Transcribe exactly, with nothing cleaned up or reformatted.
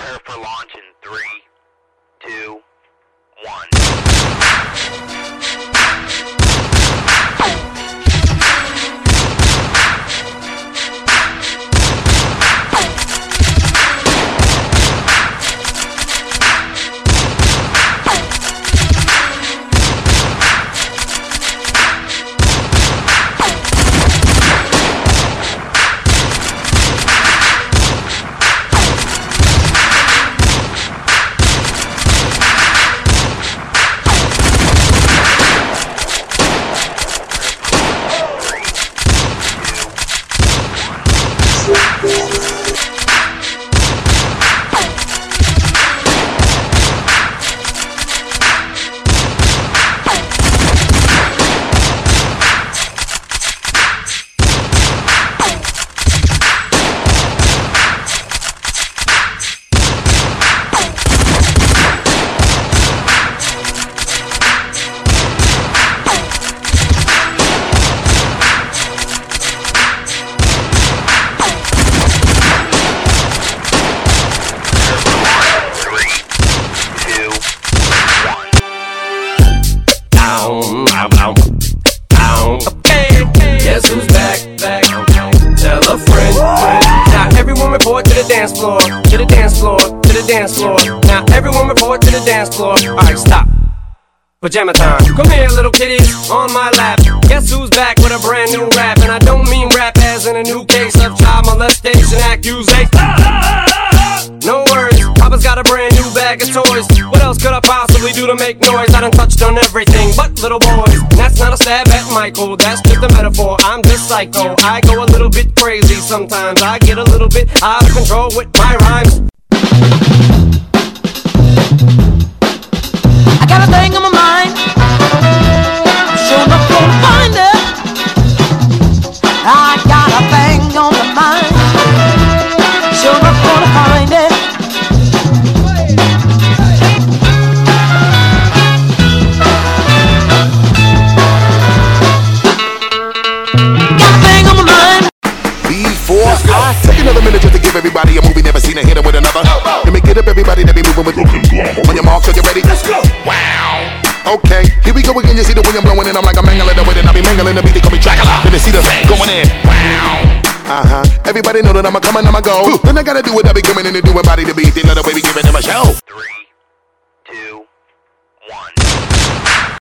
Prepare for launch in three, two, one. Guess who's back, back? Tell a friend, friend. Now everyone report to the dance floor, to the dance floor, to the dance floor. Now everyone report to the dance floor. Alright, stop. Pajama time. Come here, little kitties, on my lap. Guess who's back with a brand new rap? And I don't mean rap as in a new case of child molestation accusation. No worries, Papa's got a brand new bag of toys. What else could I possibly do to make noise? I done touched on everything but little boys. And that's not a stab at Michael, that's just a metaphor. I'm just psycho, I go a little bit crazy sometimes. I get a little bit out of control with my rhymes. I got a thing on my mind, I'm sure enough gonna find it. I got a thing on my mind, sure enough gonna find it. I take another minute just to give everybody a movie never seen a hit with another. Let me get up everybody that be moving with. On your mark, so you ready? Let's go. Wow. Okay, here we go again. You see the wind blowing and I'm like a mangling the wind and I be mangling the beat. They call me Dracula. Let me see the going in. Wow. Uh huh. Everybody know that I'm a coming, I'm a go. Then I gotta do what I be coming in and doing body to beat. Then let the baby giving them a show. Three, two.